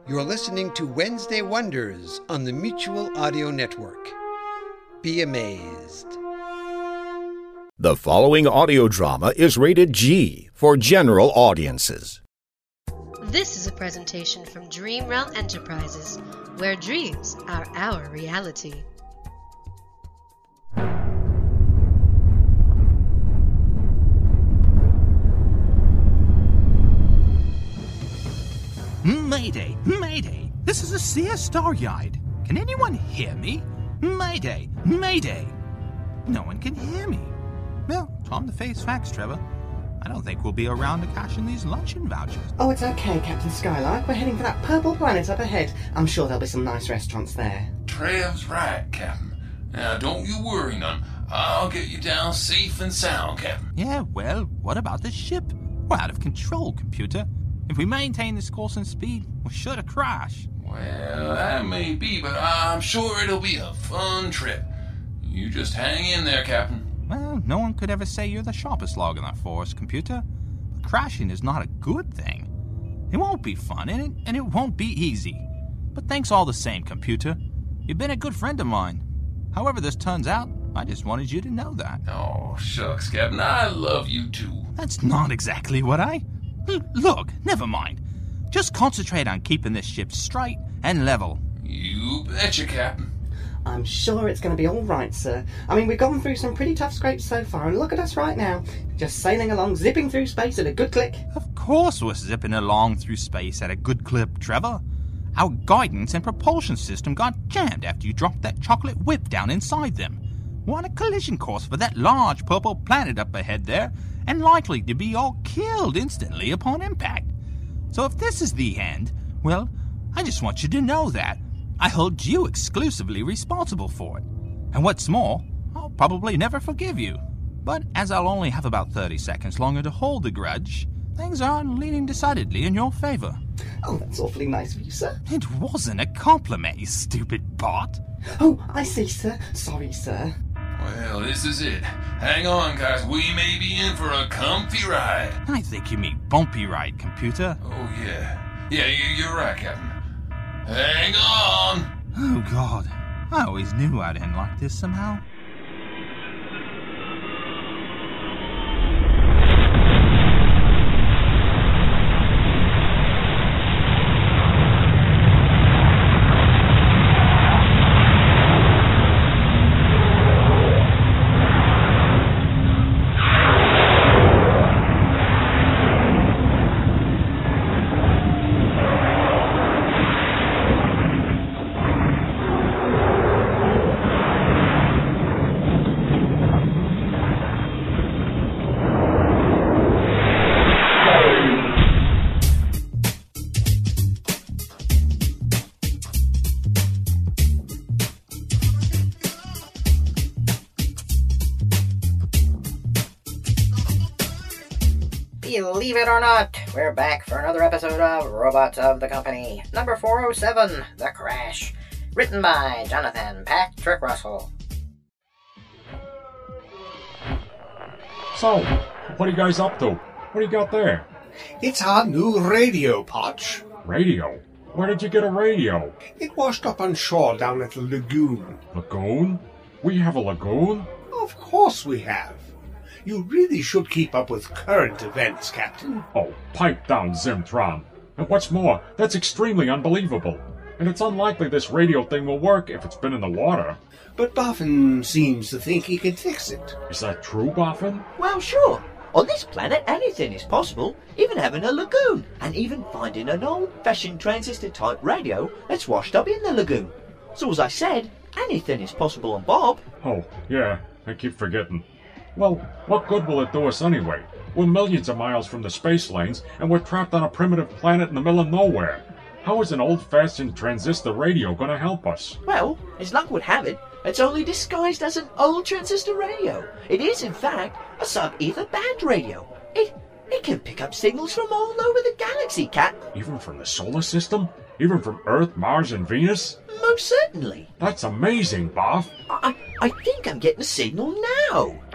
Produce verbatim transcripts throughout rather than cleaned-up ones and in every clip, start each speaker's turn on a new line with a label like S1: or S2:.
S1: You're listening to Wednesday Wonders on the Mutual Audio Network. Be amazed.
S2: The following audio drama is rated G for general audiences.
S3: This is a presentation from Dream Realm Enterprises, where dreams are our reality.
S4: Mayday! Mayday! This is a Sears Star Yard. Can anyone hear me? Mayday! Mayday! No one can hear me. Well, time to face facts, Trevor. I don't think we'll be around to cash in these luncheon vouchers.
S5: Oh, it's okay, Captain Skylark. We're heading for that purple planet up ahead. I'm sure there'll be some nice restaurants there.
S6: Trev's right, Captain. Now, don't you worry none. I'll get you down safe and sound, Captain.
S4: Yeah, well, what about the ship? We're out of control, computer. If we maintain this course and speed, we're sure to crash.
S6: Well, that may be, but I'm sure it'll be a fun trip. You just hang in there, Captain.
S4: Well, no one could ever say you're the sharpest log in the force, computer. But crashing is not a good thing. It won't be fun, and it, and it won't be easy. But thanks all the same, computer. You've been a good friend of mine. However this turns out, I just wanted you to know that.
S6: Oh, shucks, Captain. I love you too.
S4: That's not exactly what I... L- look, never mind. Just concentrate on keeping this ship straight and level.
S6: You betcha, Captain.
S5: I'm sure it's going to be all right, sir. I mean, we've gone through some pretty tough scrapes so far, and look at us right now. Just sailing along, zipping through space at a good click.
S4: Of course we're zipping along through space at a good clip, Trevor. Our guidance and propulsion system got jammed after you dropped that chocolate whip down inside them. We're on a collision course for that large purple planet up ahead there, and likely to be all killed instantly upon impact. So if this is the end, well, I just want you to know that I hold you exclusively responsible for it. And what's more, I'll probably never forgive you. But as I'll only have about thirty seconds longer to hold the grudge, things are leaning decidedly in your favor.
S5: Oh, that's awfully nice of you, sir.
S4: It wasn't a compliment, you stupid bot.
S5: Oh, I see, sir. Sorry, sir.
S6: Well, this is it. Hang on, guys. We may be in for a comfy ride.
S4: I think you mean bumpy ride, computer.
S6: Oh, yeah. Yeah, you're right, Captain. Hang on!
S4: Oh, God. I always knew I'd end like this somehow.
S7: Believe it or not, we're back for another episode of Robots of the Company, number four oh seven, The Crash, written by Jonathan Patrick Russell.
S8: So, what are you guys up to? What do you got there?
S9: It's our new radio, Potch.
S8: Radio? Where did you get a radio?
S9: It washed up on shore down at the lagoon.
S8: Lagoon? We have a lagoon?
S9: Of course we have. You really should keep up with current events, Captain.
S8: Oh, pipe down, Zimtron. And what's more, that's extremely unbelievable. And it's unlikely this radio thing will work if it's been in the water.
S9: But Boffin seems to think he can fix it.
S8: Is that true, Boffin?
S10: Well, sure. On this planet, anything is possible, even having a lagoon, and even finding an old-fashioned transistor-type radio that's washed up in the lagoon. So as I said, anything is possible on Bob.
S8: Oh, yeah, I keep forgetting. Well, what good will it do us anyway? We're millions of miles from the space lanes, and we're trapped on a primitive planet in the middle of nowhere. How is an old-fashioned transistor radio going to help us?
S10: Well, as luck would have it, it's only disguised as an old transistor radio. It is, in fact, a sub-ether band radio. It it can pick up signals from all over the galaxy, Cat.
S8: Even from the solar system? Even from Earth, Mars, and Venus?
S10: Most certainly.
S8: That's amazing, Boff.
S10: I, I think I'm getting a signal now.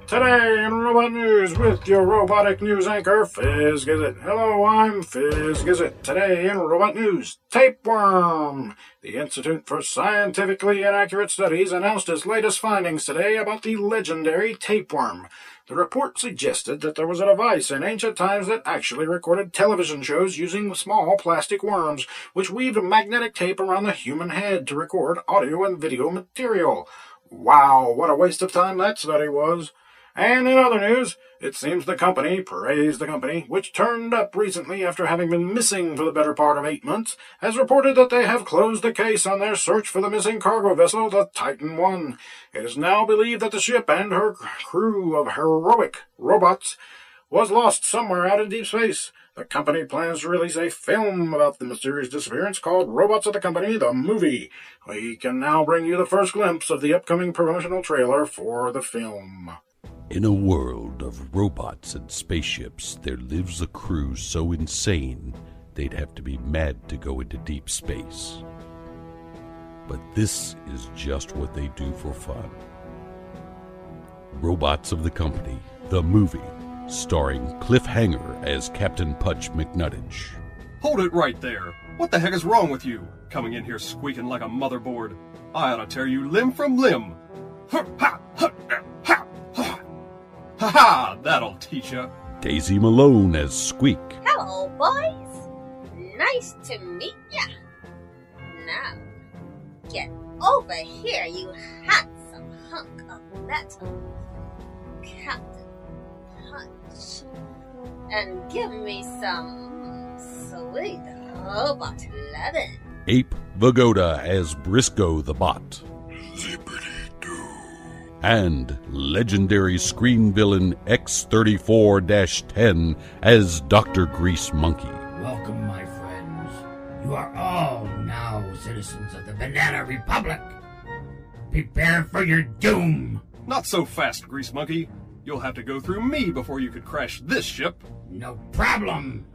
S11: Today in Robot News with your robotic news anchor, Fizz Gizzet. Hello, I'm Fizz Gizzet. Today in Robot News, tapeworm. The Institute for Scientifically Inaccurate Studies announced its latest findings today about the legendary tapeworm. The report suggested that there was a device in ancient times that actually recorded television shows using small plastic worms, which weaved magnetic tape around the human head to record audio and video material. Wow, what a waste of time that study was. And in other news, it seems the company, praise the company, which turned up recently after having been missing for the better part of eight months, has reported that they have closed the case on their search for the missing cargo vessel, the Titan one. It is now believed that the ship and her crew of heroic robots was lost somewhere out in deep space. The company plans to release a film about the mysterious disappearance called Robots of the Company, the movie. We can now bring you the first glimpse of the upcoming promotional trailer for the film.
S12: In a world of robots and spaceships, there lives a crew so insane they'd have to be mad to go into deep space. But this is just what they do for fun. Robots of the Company, the movie, starring Cliff Hanger as Captain Putch McNuttage.
S13: Hold it right there. What the heck is wrong with you? Coming in here squeaking like a motherboard. I ought to tear you limb from limb. Ha ha ha ha ha. Ha ha! That'll teach ya.
S12: Daisy Malone as Squeak.
S14: Hello, boys. Nice to meet ya. Now, get over here, you handsome hunk of metal, Captain Punch, and give me some sweet robot lovin'.
S12: Ape Vigoda as Briscoe the Bot. And legendary screen villain X thirty-four ten as Doctor Grease Monkey.
S15: Welcome, my friends. You are all now citizens of the Banana Republic. Prepare for your doom.
S13: Not so fast, Grease Monkey. You'll have to go through me before you could crash this ship.
S15: No problem.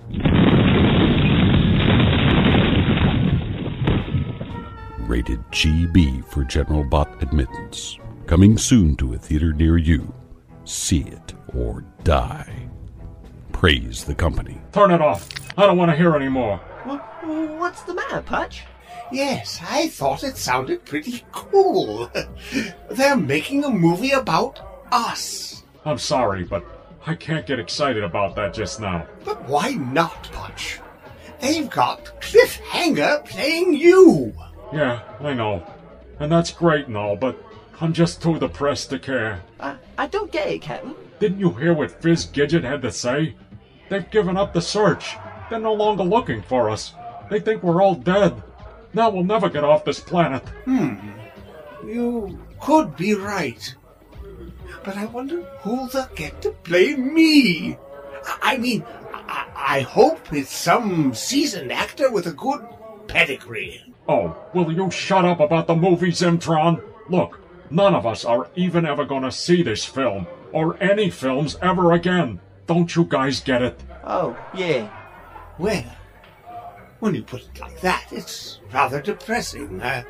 S12: Rated G B for General Bot Admittance. Coming soon to a theater near you. See it or die. Praise the company.
S8: Turn it off. I don't want to hear any more.
S10: What's the matter, Putch?
S9: Yes, I thought it sounded pretty cool. They're making a movie about us.
S8: I'm sorry, but I can't get excited about that just now.
S9: But why not, Putch? They've got Cliff Hanger playing you.
S8: Yeah, I know. And that's great and all, but I'm just too depressed to care.
S10: I, I don't get it, Captain.
S8: Didn't you hear what Fizz Gizzet had to say? They've given up the search. They're no longer looking for us. They think we're all dead. Now we'll never get off this planet.
S9: Hmm. You could be right. But I wonder who they'll get to play me. I mean, I, I hope it's some seasoned actor with a good pedigree.
S8: Oh, will you shut up about the movie, Zimtron? Look, none of us are even ever going to see this film, or any films ever again. Don't you guys get it?
S10: Oh, yeah.
S9: Well, when you put it like that, it's rather depressing. Uh,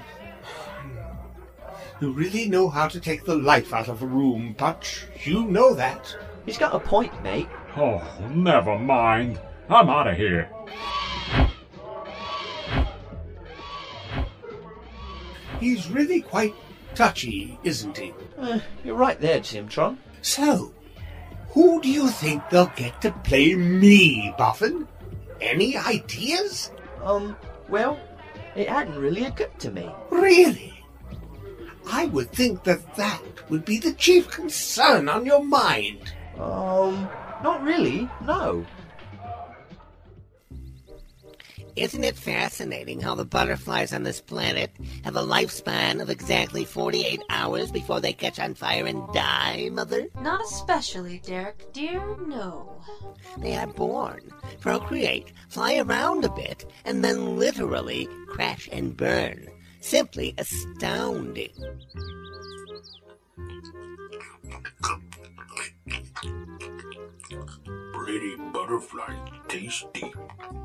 S9: you really know how to take the life out of a room, Putch. You know that.
S10: He's got a point, mate.
S8: Oh, never mind. I'm out of here.
S9: He's really quite touchy, isn't he?
S10: Uh, you're right there, Zimtron.
S9: So, who do you think they'll get to play me, Buffin? Any ideas?
S10: Um, well, it hadn't really occurred to me.
S9: Really? I would think that that would be the chief concern on your mind.
S10: Um, not really, no.
S16: Isn't it fascinating how the butterflies on this planet have a lifespan of exactly forty-eight hours before they catch on fire and die, Mother?
S3: Not especially, Derek, dear, no.
S16: They are born, procreate, fly around a bit, and then literally crash and burn. Simply astounding.
S9: Pretty butterfly, tasty.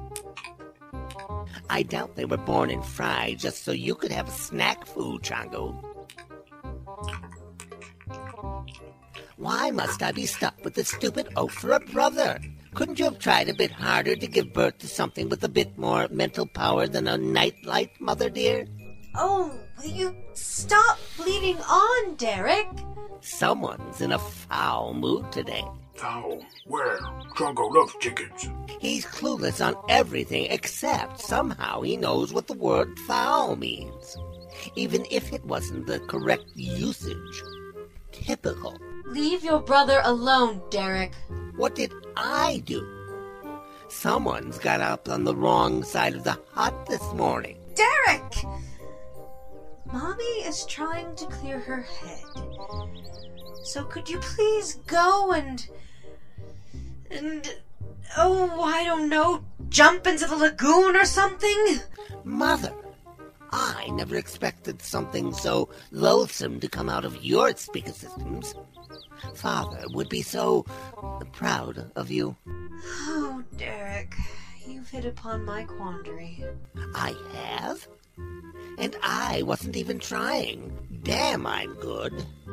S16: I doubt they were born and fried just so you could have snack food, Chongo. Why must I be stuck with this stupid oaf for a brother? Couldn't you have tried a bit harder to give birth to something with a bit more mental power than a nightlight, Mother dear?
S3: Oh, will you stop bleeding on, Derek?
S16: Someone's in a foul mood today.
S11: Foul? Where? Drongo loves chickens.
S16: He's clueless on everything except somehow he knows what the word foul means, even if it wasn't the correct usage. Typical.
S3: Leave your brother alone, Derek.
S16: What did I do? Someone's got up on the wrong side of the hut this morning.
S3: Derek! Mommy is trying to clear her head. So could you please go and... and... oh, I don't know, jump into the lagoon or something?
S16: Mother, I never expected something so loathsome to come out of your speaker systems. Father would be so proud of you.
S3: Oh, Derek, you've hit upon my quandary.
S16: I have? And I wasn't even trying. Damn, I'm good.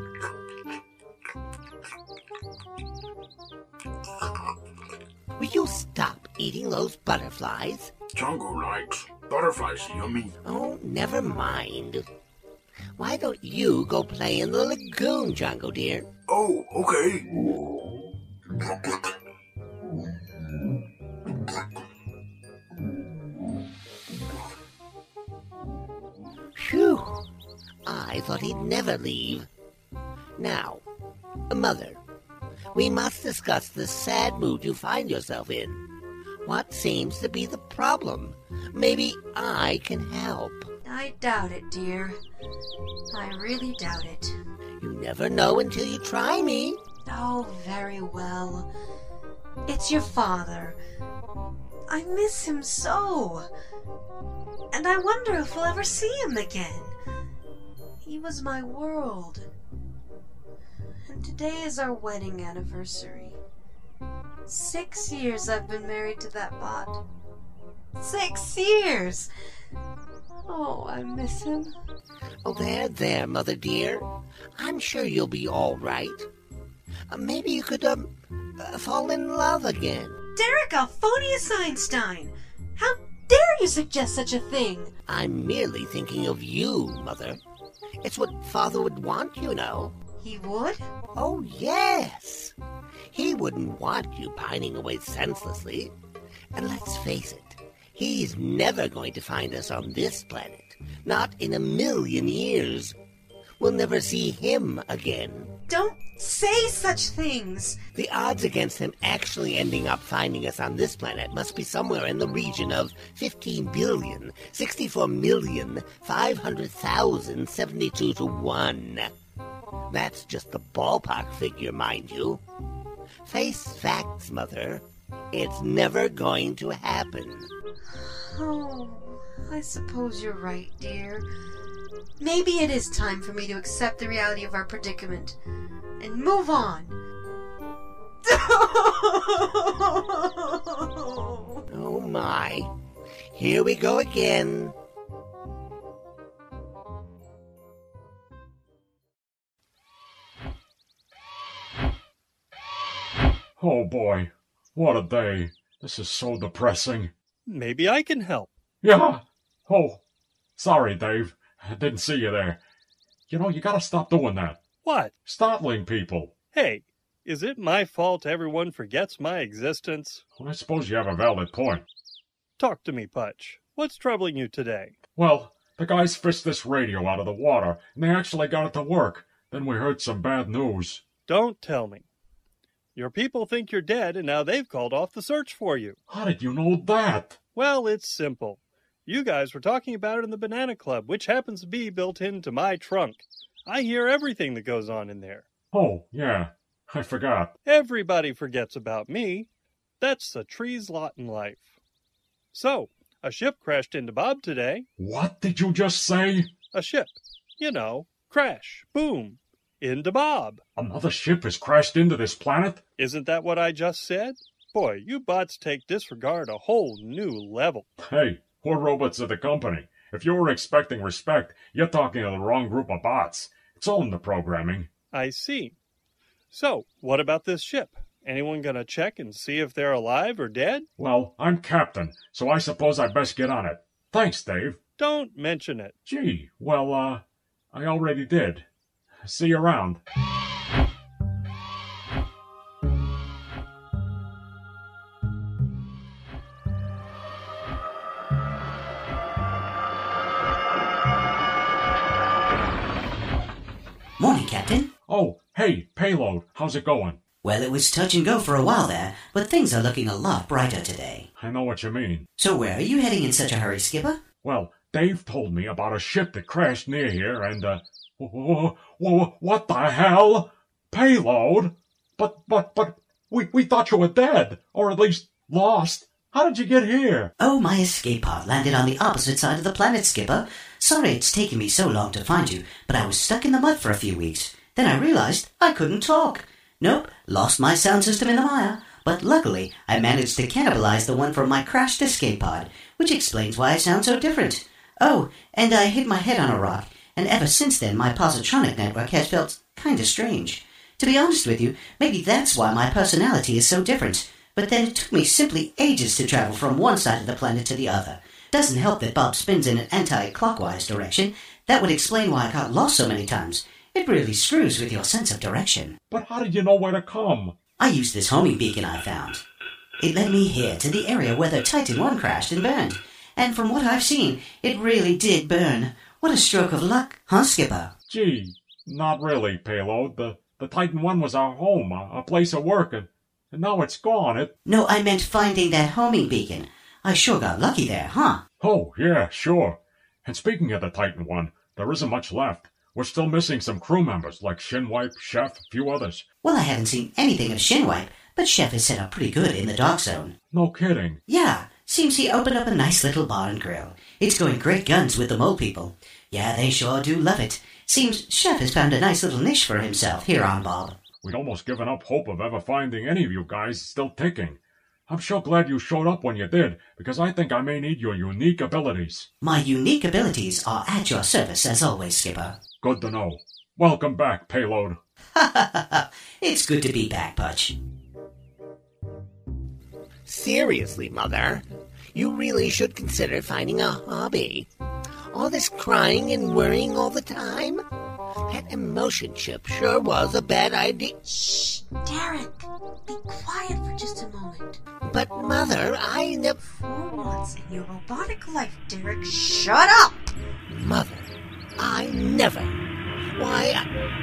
S16: Will you stop eating those butterflies?
S11: Drongo likes butterflies, yummy.
S16: Oh, never mind. Why don't you go play in the lagoon, Drongo dear?
S11: Oh, okay.
S16: Phew. I thought he'd never leave. Now, Mother, we must discuss the sad mood you find yourself in. What seems to be the problem? Maybe I can help.
S3: I doubt it, dear. I really doubt it.
S16: You never know until you try me.
S3: Oh, very well. It's your father. I miss him so. And I wonder if we'll ever see him again. He was my world. And today is our wedding anniversary. Six years I've been married to that bot. Six years! Oh, I miss him.
S16: Oh, there, there, Mother dear. I'm sure you'll be all right. Uh, maybe you could, um, uh, fall in love again.
S3: Derek Alphonius Einstein! How dare you suggest such a thing?
S16: I'm merely thinking of you, Mother. It's what Father would want, you know.
S3: He would?
S16: Oh, yes. He wouldn't want you pining away senselessly. And let's face it, he's never going to find us on this planet. Not in a million years. We'll never see him again.
S3: Don't say such things.
S16: The odds against him actually ending up finding us on this planet must be somewhere in the region of fifteen billion, sixty-four million, five hundred thousand, seventy-two to one. That's just the ballpark figure, mind you. Face facts, Mother. It's never going to happen.
S3: Oh, I suppose you're right, dear. Maybe it is time for me to accept the reality of our predicament and move on.
S16: Oh my. Here we go again.
S8: Oh boy, what a day. This is so depressing.
S17: Maybe I can help.
S8: Yeah. Oh, sorry, Dave. I didn't see you there. You know, you gotta stop doing that.
S17: What?
S8: Startling people.
S17: Hey, is it my fault everyone forgets my existence?
S8: Well, I suppose you have a valid point.
S17: Talk to me, Putch. What's troubling you today?
S8: Well, the guys fished this radio out of the water, and they actually got it to work. Then we heard some bad news.
S17: Don't tell me. Your people think you're dead, and now they've called off the search for you.
S8: How did you know that?
S17: Well, it's simple. You guys were talking about it in the Banana Club, which happens to be built into my trunk. I hear everything that goes on in there.
S8: Oh, yeah. I forgot.
S17: Everybody forgets about me. That's a tree's lot in life. So, a ship crashed into Bob today.
S8: What did you just say?
S17: A ship. You know, crash, boom, into Bob.
S8: Another ship has crashed into this planet?
S17: Isn't that what I just said? Boy, you bots take disregard a whole new level.
S8: Hey, we're robots of the company. If you were expecting respect, you're talking to the wrong group of bots. It's all in the programming.
S17: I see. So, what about this ship? Anyone gonna check and see if they're alive or dead?
S8: Well, I'm captain, so I suppose I best get on it. Thanks, Dave.
S17: Don't mention it.
S8: Gee, well, uh, I already did. See you around.
S18: Morning, Captain.
S8: Oh, hey, Payload, how's it going?
S18: Well, it was touch and go for a while there, but things are looking a lot brighter today.
S8: I know what you mean.
S18: So where are you heading in such a hurry, Skipper?
S8: Well, Dave told me about a ship that crashed near here and, uh... wh- wh- what the hell? Payload? But, but, but, we, we thought you were dead, or at least lost. How did you get here?
S18: Oh, my escape pod landed on the opposite side of the planet, Skipper. Sorry it's taken me so long to find you, but I was stuck in the mud for a few weeks. Then I realized I couldn't talk. Nope, lost my sound system in the mire. But luckily, I managed to cannibalize the one from my crashed escape pod, which explains why I sound so different. Oh, and I hit my head on a rock, and ever since then my positronic network has felt kinda strange. To be honest with you, maybe that's why my personality is so different. But then it took me simply ages to travel from one side of the planet to the other. Doesn't help that Bob spins in an anti-clockwise direction. That would explain why I got lost so many times. It really screws with your sense of direction.
S8: But how did you know where to come?
S18: I used this homing beacon I found. It led me here to the area where the Titan one crashed and burned. And from what I've seen, it really did burn. What a stroke of luck, huh, Skipper?
S8: Gee, not really, Payload. The, the Titan one was our home, a, a place of work, and, and now it's gone. It...
S18: No, I meant finding that homing beacon. I sure got lucky there, huh?
S8: Oh, yeah, sure. And speaking of the Titan one, there isn't much left. We're still missing some crew members, like Shinwipe, Chef, a few others.
S18: Well, I haven't seen anything of Shinwipe, but Chef is set up pretty good in the dark zone.
S8: No kidding.
S18: Yeah, seems he opened up a nice little bar and grill. It's going great guns with the mole people. Yeah, they sure do love it. Seems Chef has found a nice little niche for himself here on Bob.
S8: We'd almost given up hope of ever finding any of you guys still ticking. I'm sure glad you showed up when you did, because I think I may need your unique abilities.
S18: My unique abilities are at your service as always, Skipper.
S8: Good to know. Welcome back, Payload.
S18: Ha ha ha ha. It's good to be back, Putch.
S16: Seriously, Mother, you really should consider finding a hobby. All this crying and worrying all the time? That emotion chip sure was a bad idea.
S3: Shh, Derek, be quiet for just a moment.
S16: But, Mother, I never...
S3: For once in your robotic life, Derek, shut up!
S16: Mother, I never... Why, I...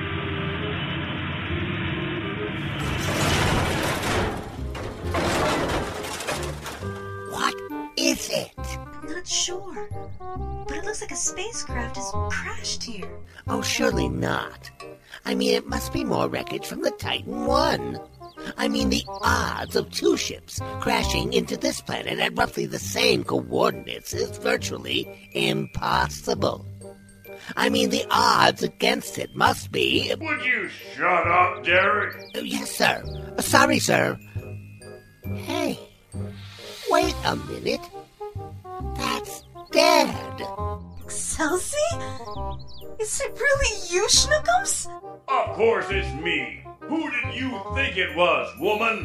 S16: What is it?
S3: I'm not sure, but it looks like a spacecraft has crashed here.
S16: Oh, surely not. I mean, it must be more wreckage from the Titan one. I mean, the odds of two ships crashing into this planet at roughly the same coordinates is virtually impossible. I mean, the odds against it must be...
S19: Would you shut up, Derek?
S16: Uh, yes, sir. Uh, sorry, sir. Hey, wait a minute. That's dead.
S3: Excelsi? Is it really you, Schnookums?
S19: Of course it's me. Who did you think it was, woman?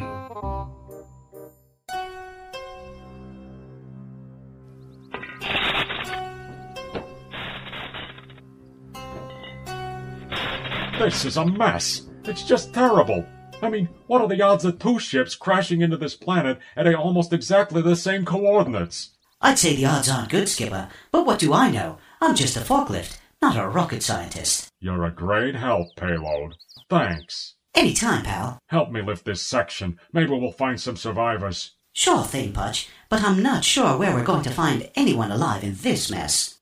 S8: This is a mess. It's just terrible. I mean, what are the odds of two ships crashing into this planet at almost exactly the same coordinates?
S18: I'd say the odds aren't good, Skipper, but what do I know? I'm just a forklift, not a rocket scientist.
S8: You're a great help, Payload. Thanks.
S18: Anytime, pal.
S8: Help me lift this section. Maybe we'll find some survivors.
S18: Sure thing, Putch, but I'm not sure where we're going to find anyone alive in this mess.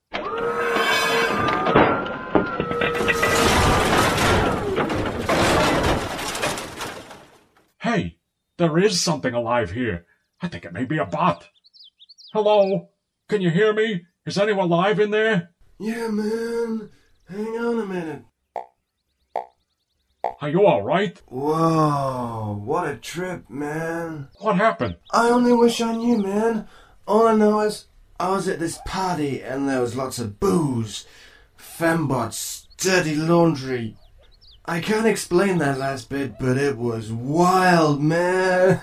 S8: Hey, there is something alive here. I think it may be a bot. Hello? Can you hear me? Is anyone alive in there?
S20: Yeah, man. Hang on a minute.
S8: Are you alright?
S20: Whoa, what a trip, man.
S8: What happened?
S20: I only wish I knew, man. All I know is I was at this party and there was lots of booze, fembots, dirty laundry. I can't explain that last bit, but it was wild, man.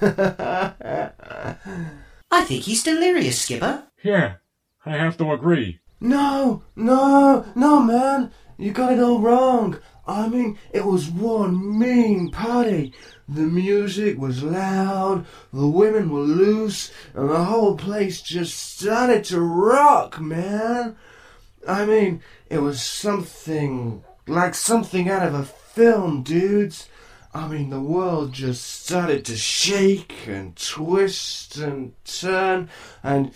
S18: I think he's delirious, Skipper.
S8: Yeah, I have to agree.
S20: No, no, no, man. You got it all wrong. I mean, it was one mean party. The music was loud, the women were loose, and the whole place just started to rock, man. I mean, it was something, like something out of a film, dudes. I mean, the world just started to shake and twist and turn, and,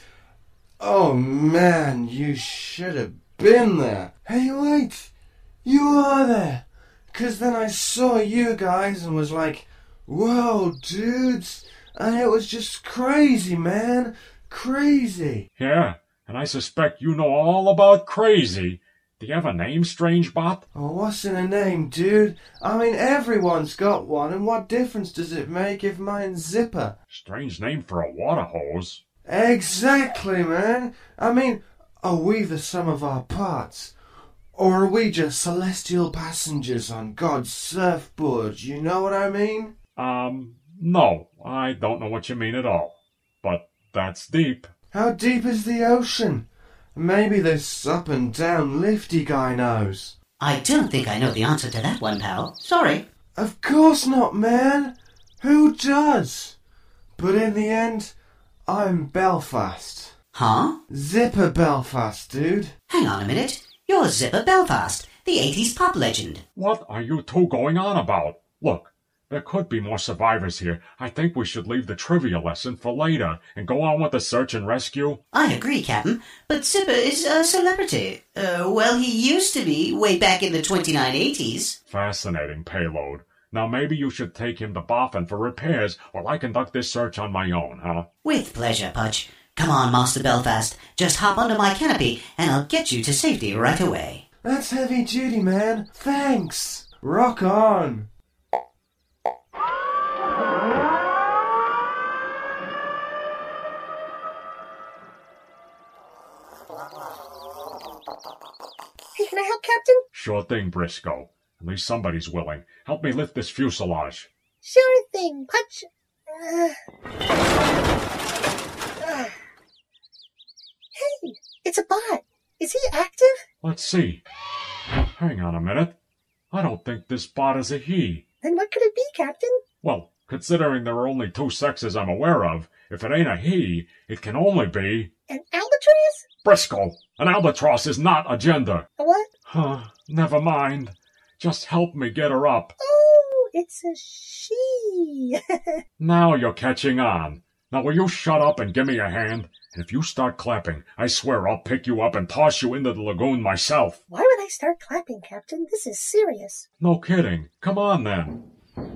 S20: oh man, you should have been there. Hey, wait, you are there. 'Cause then I saw you guys and was like, whoa, dudes, and it was just crazy, man, crazy.
S8: Yeah, and I suspect you know all about crazy. Do you have a name, Strange Bot?
S20: Oh, what's in a name, dude? I mean, everyone's got one, and what difference does it make if mine's Zipper?
S8: Strange name for a water hose.
S20: Exactly, man. I mean, are we the sum of our parts? Or are we just celestial passengers on God's surfboard, you know what I mean?
S8: Um, no, I don't know what you mean at all. But that's deep.
S20: How deep is the ocean? Maybe this up and down lifty guy knows.
S18: I don't think I know the answer to that one, pal. Sorry.
S20: Of course not, man. Who does? But in the end, I'm Belfast.
S18: Huh?
S20: Zipper Belfast, dude.
S18: Hang on a minute. You're Zipper Belfast, the eighties pop legend.
S8: What are you two going on about? Look, there could be more survivors here. I think we should leave the trivia lesson for later and go on with the search and rescue.
S18: I agree, Captain, but Zipper is a celebrity. Uh, well, he used to be way back in the twenty-nine eighties.
S8: Fascinating payload. Now maybe you should take him to Boffin for repairs while I conduct this search on my own, huh?
S18: With pleasure, Pudge. Come on, Master Belfast. Just hop under my canopy, and I'll get you to safety right away.
S20: That's heavy duty, man. Thanks. Rock on.
S21: Hey, can I help, Captain?
S8: Sure thing, Briscoe. At least somebody's willing. Help me lift this fuselage.
S21: Sure thing, Pudge. Uh... Uh... Hey, it's a bot. Is he active?
S8: Let's see. Hang on a minute. I don't think this bot is a he.
S21: Then what could it be, Captain?
S8: Well, considering there are only two sexes I'm aware of, if it ain't a he, it can only be...
S21: An albatross?
S8: Briscoe, an albatross is not a gender.
S21: A what?
S8: Huh, never mind. Just help me get her up.
S21: Oh, it's a she.
S8: Now you're catching on. Now will you shut up and give me a hand? And if you start clapping, I swear I'll pick you up and toss you into the lagoon myself.
S21: Why would I start clapping, Captain? This is serious.
S8: No kidding. Come on, then.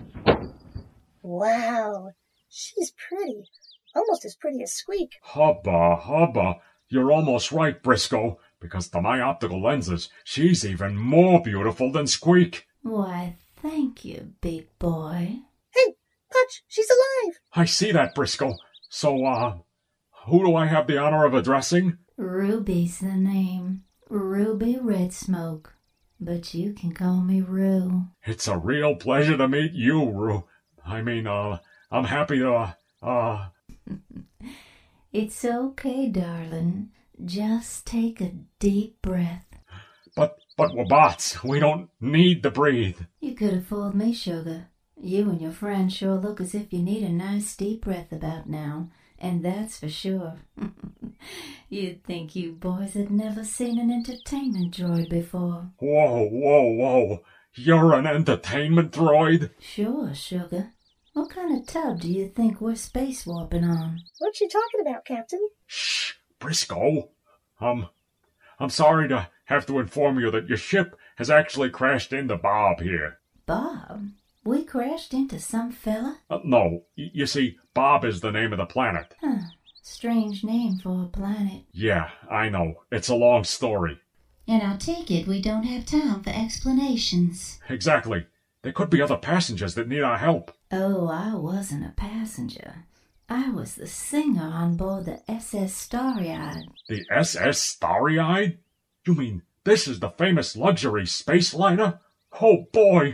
S21: Wow, she's pretty. Almost as pretty as Squeak.
S8: Hubba, hubba. You're almost right, Briscoe, because to my optical lenses, she's even more beautiful than Squeak.
S22: Why, thank you, big boy.
S21: Hey, Pudge, she's alive.
S8: I see that, Briscoe. So, uh... who do I have the honor of addressing?
S22: Ruby's the name. Ruby Red Smoke. But you can call me Rue.
S8: It's a real pleasure to meet you, Rue. I mean, uh, I'm happy to, uh... uh...
S22: It's okay, darling. Just take a deep breath.
S8: But, but we're bots. We don't need to breathe.
S22: You could have fooled me, sugar. You and your friend sure look as if you need a nice deep breath about now. And that's for sure. You'd think you boys had never seen an entertainment droid before.
S8: Whoa, whoa, whoa. You're an entertainment droid?
S22: Sure, sugar. What kind of tub do you think we're space warping on?
S21: What's she talking about, Captain?
S8: Shh, Briscoe. Um, I'm sorry to have to inform you that your ship has actually crashed into Bob here.
S22: Bob? We crashed into some fella?
S8: Uh, no, y- you see, Bob is the name of the planet.
S22: Huh. Strange name for a planet.
S8: Yeah, I know. It's a long story.
S22: And I take it we don't have time for explanations.
S8: Exactly. There could be other passengers that need our help.
S22: Oh, I wasn't a passenger. I was the singer on board the S S Starry-Eyed.
S8: The S S Starry-Eyed? You mean this is the famous luxury space liner? Oh boy,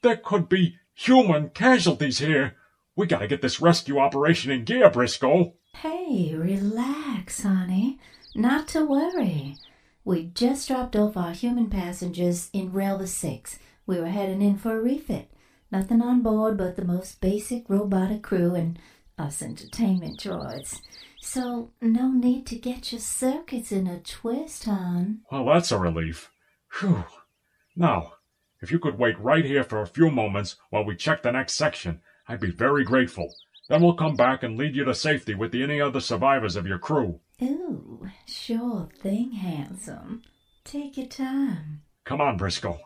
S8: There could be human casualties here. We gotta get this rescue operation in gear, Briscoe.
S22: Hey, relax, honey. Not to worry. We just dropped off our human passengers in Relva six. We were heading in for a refit. Nothing on board but the most basic robotic crew and us entertainment droids. So, no need to get your circuits in a twist, hon.
S8: Well, that's a relief. Phew. Now, if you could wait right here for a few moments while we check the next section, I'd be very grateful. Then we'll come back and lead you to safety with the any other survivors of your crew.
S22: Ooh, sure thing, handsome. Take your time.
S8: Come on, Briscoe.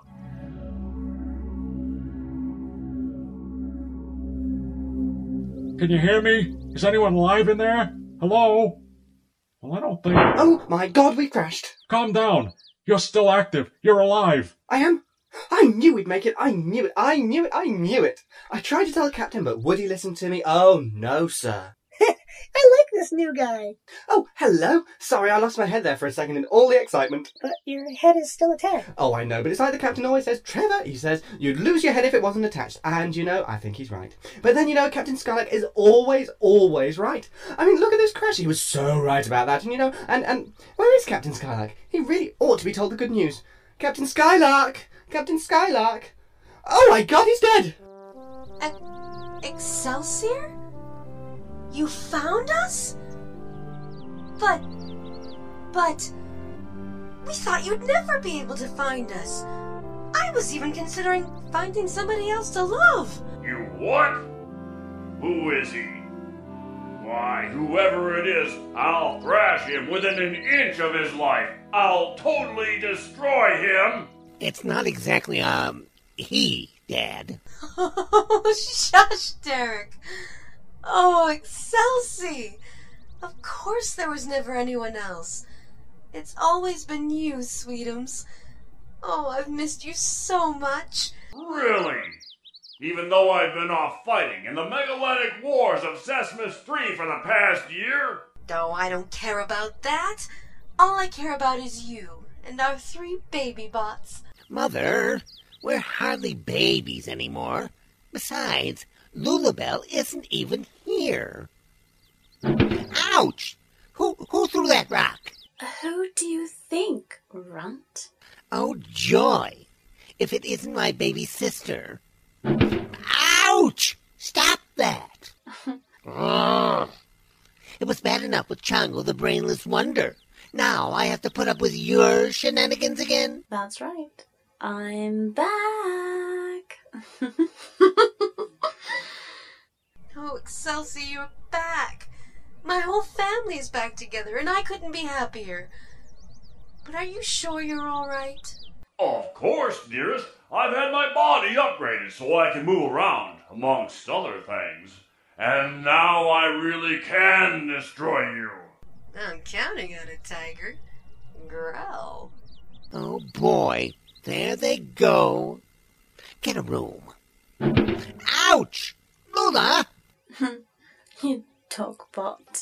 S8: Can you hear me? Is anyone alive in there? Hello? Well, I don't think...
S5: Oh, my God, we crashed.
S8: Calm down. You're still active. You're alive.
S5: I am? I knew we'd make it. I knew it. I knew it. I knew it. I tried to tell the captain, but would he listen to me? Oh, no, sir.
S21: I like this new guy.
S5: Oh, hello. Sorry, I lost my head there for a second in all the excitement.
S21: But your head is still attached.
S5: Oh, I know, but it's like the captain always says, Trevor, he says, you'd lose your head if it wasn't attached. And, you know, I think he's right. But then, you know, Captain Skylark is always, always right. I mean, look at this crash. He was so right about that. And, you know, and, and where is Captain Skylark? He really ought to be told the good news. Captain Skylark! Captain Skylark! Oh, my God, he's dead!
S3: E- Excelsior? You found us? But... But... We thought you'd never be able to find us. I was even considering finding somebody else to love.
S19: You what? Who is he? Why, whoever it is, I'll thrash him within an inch of his life. I'll totally destroy him.
S16: It's not exactly, um, he, Dad.
S3: Oh, shush, Derek. Oh, Excelsi! Of course there was never anyone else. It's always been you, Sweetums. Oh, I've missed you so much.
S19: Really? Even though I've been off fighting in the megalithic wars of Sesmus three for the past year?
S3: Oh, I don't care about that. All I care about is you and our three baby bots.
S16: Mother, we're hardly babies anymore. Besides, Lulabelle isn't even here. Ouch! Who who threw that rock?
S1: Who do you think, Runt?
S16: Oh, joy! If it isn't my baby sister. Ouch! Stop that! Ugh. It was bad enough with Chongo the Brainless Wonder. Now I have to put up with your shenanigans again?
S1: That's right. I'm back.
S3: Oh, Excelsi, you're back. My whole family is back together, and I couldn't be happier. But are you sure you're all right?
S19: Of course, dearest. I've had my body upgraded so I can move around, amongst other things. And now I really can destroy you.
S3: I'm counting on it, Tiger. Growl.
S16: Oh, boy. There they go. Get a room. Ouch! Lula!
S1: You dog bot.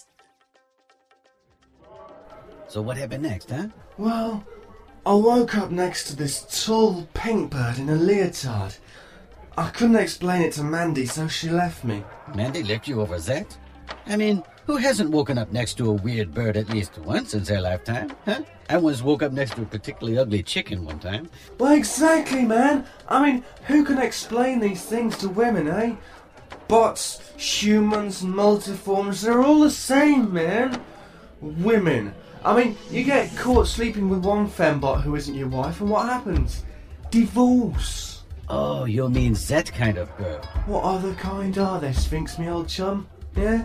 S2: So what happened next, huh?
S20: Well, I woke up next to this tall pink bird in a leotard. I couldn't explain it to Mandy, so she left me.
S2: Mandy left you over that? I mean, who hasn't woken up next to a weird bird at least once in their lifetime, huh? I once woke up next to a particularly ugly chicken one time.
S20: Well, exactly, man. I mean, who can explain these things to women, eh? Bots, humans, multiforms, they're all the same, man. Women. I mean, you get caught sleeping with one fembot who isn't your wife, and what happens? Divorce.
S2: Oh, you mean that kind of bird.
S20: What other kind are there, Sphinx, me old chum? Yeah?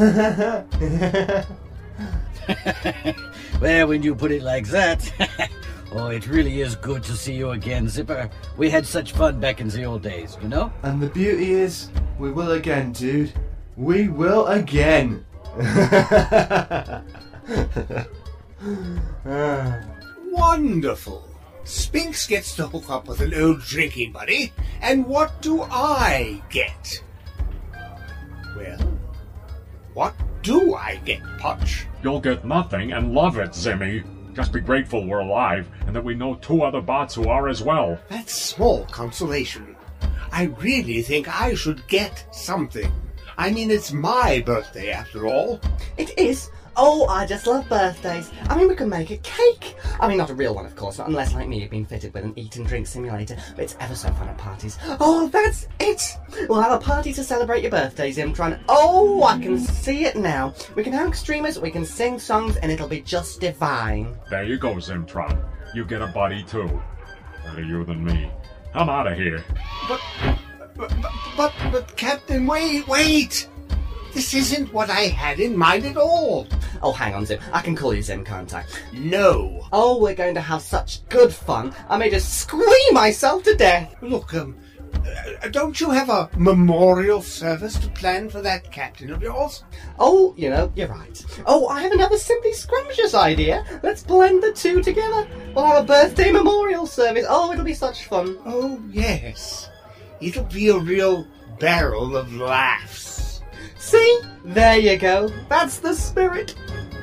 S2: Well, when you put it like that... Oh, it really is good to see you again, Zipper. We had such fun back in the old days, you know?
S20: And the beauty is, we will again, dude. We will again.
S9: Wonderful. Sphinx gets to hook up with an old drinking buddy, and what do I get? Well, what do I get, Potch?
S8: You'll get nothing and love it, Zimmy. Just be grateful we're alive and that we know two other bots who are as well.
S9: That's small consolation. I really think I should get something. I mean, it's my birthday after all.
S5: It is? Oh, I just love birthdays. I mean, we can make a cake. I mean, not a real one, of course, not unless, like me, you've been fitted with an eat and drink simulator, but it's ever so fun at parties. Oh, that's it! We'll have a party to celebrate your birthday, Zimtron. Oh, I can see it now. We can have streamers, we can sing songs, and it'll be just divine.
S8: There you go, Zimtron. You get a buddy, too. Better you than me. I'm out of here.
S9: But, but, but, but, Captain, wait, wait! This isn't what I had in mind at all.
S5: Oh, hang on, Zim. I can call you Zim, can't I?
S9: No.
S5: Oh, we're going to have such good fun. I may just squee myself to death.
S9: Look, um, uh, don't you have a memorial service to plan for that captain of yours?
S5: Oh, you know, you're right. Oh, I have another simply scrumptious idea. Let's blend the two together. We'll have a birthday memorial service. Oh, it'll be such fun.
S9: Oh, yes. It'll be a real barrel of laughs.
S5: See? There you go. That's the spirit.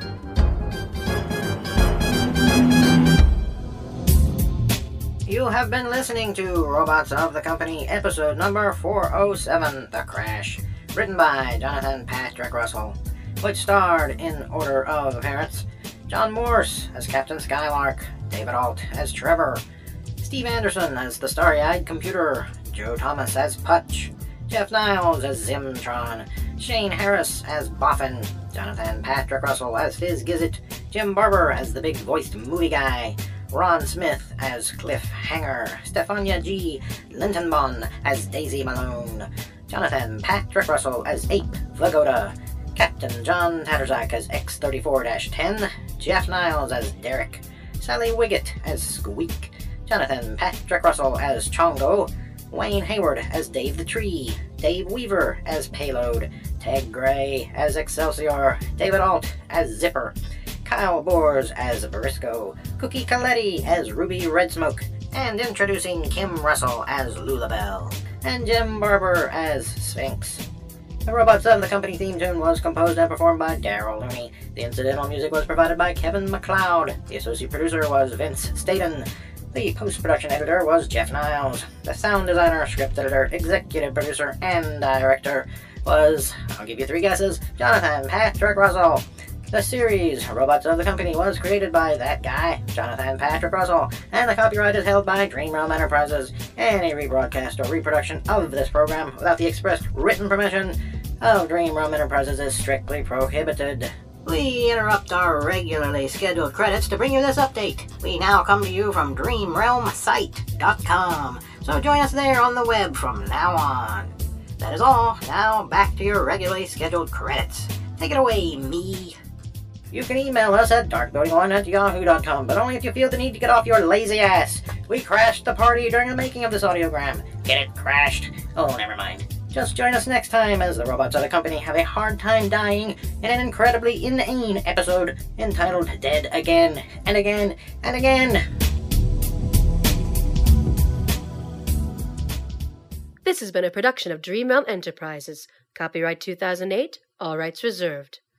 S7: You have been listening to Robots of the Company, episode number four oh seven, The Crash, written by Jonathan Patrick Russell, which starred, in order of appearance, John Morse as Captain Skylark, David Alt as Trevor, Steve Anderson as the Starry-Eyed Computer, Joe Thomas as Putch, Jeff Niles as Zimtron, Shane Harris as Boffin, Jonathan Patrick Russell as Fizz Gizzet, Jim Barber as the big-voiced movie guy, Ron Smith as Cliff Hanger, Stefania G. Lintonbon as Daisy Malone, Jonathan Patrick Russell as Ape Vagoda, Captain John Tatterzak as X thirty-four ten, Jeff Niles as Derek, Sally Wiggett as Squeak, Jonathan Patrick Russell as Chongo, Wayne Hayward as Dave the Tree, Dave Weaver as Payload, Ted Gray as Excelsior, David Alt as Zipper, Kyle Boers as Briscoe, Cookie Coletti as Ruby Redsmoke, and introducing Kim Russell as Lulabelle, and Jim Barber as Sphinx. The Robots of the Company theme tune was composed and performed by Daryl Looney. The incidental music was provided by Kevin MacLeod. The associate producer was Vince Staten. The post-production editor was Jeff Niles. The sound designer, script editor, executive producer, and director was, I'll give you three guesses, Jonathan Patrick Russell. The series, Robots of the Company, was created by that guy, Jonathan Patrick Russell, and the copyright is held by Dream Realm Enterprises. Any rebroadcast or reproduction of this program without the expressed written permission of Dream Realm Enterprises is strictly prohibited. We interrupt our regularly scheduled credits to bring you this update. We now come to you from dream realm site dot com, so join us there on the web from now on. That is all. Now back to your regularly scheduled credits. Take it away, me. You can email us at dark building one at yahoo dot com, but only if you feel the need to get off your lazy ass. We crashed the party during the making of this audiogram. Get it crashed? Oh, never mind. Just join us next time as the Robots of the Company have a hard time dying in an incredibly inane episode entitled Dead Again and Again and Again.
S4: This has been a production of Dream Realm Enterprises. Copyright two thousand eight, all rights reserved.